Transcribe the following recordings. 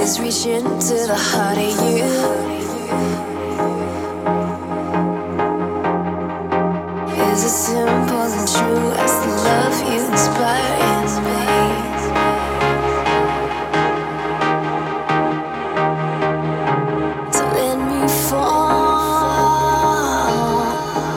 is reaching to the heart of you. Is as simple and true as the love you inspire in me. So let me fall.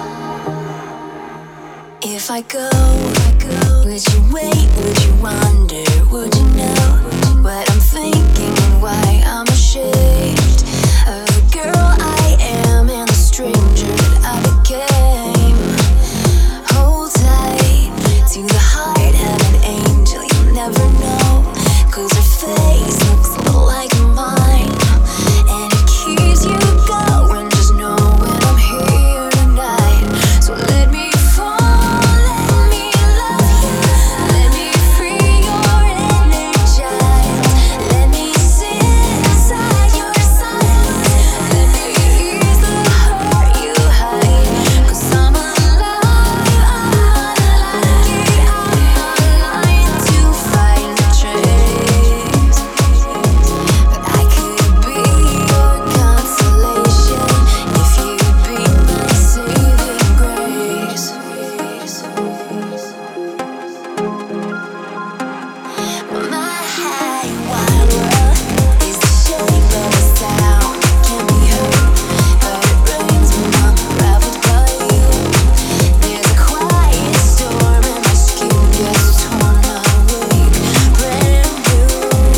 If I go, would you wait? Would you wonder? Would you know what I'm thinking and why I'm ashamed of the girl I am and the stranger that I became? Hold tight to the heart of an angel you'll never know, 'cause her face looks a little like mine, and it keeps you going. Just know when I'm here tonight. So let me fall, let me love you, let me free your inner child, let me sit inside your silence, let me ease the hurt you hide, 'cause I'm alive, I'm unlucky, I'm alive to find a trace. But I could be your consolation if you'd be my saving grace. My high wild world is the shape of a sound. Can't be heard, but it rains when I'm unraveled by you. There's a quiet storm and my skin gets torn awake. Brand new,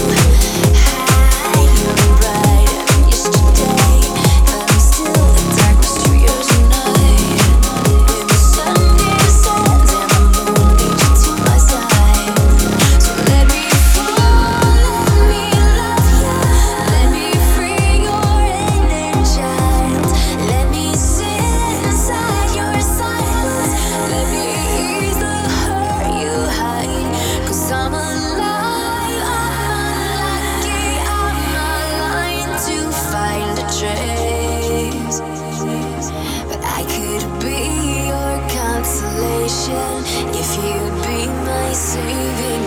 high and bright and yesterday, but I'm still the dark mysterious night. When the sun descends and the moon leads you to my side. So let me fall, let me love you, let me free your inner child, let me sit inside your silence, let me ease the hurt you hide, 'cause I'm alive, I'm unlucky, I'm alive to find a trace. But I could be your consolation if you'd be my saving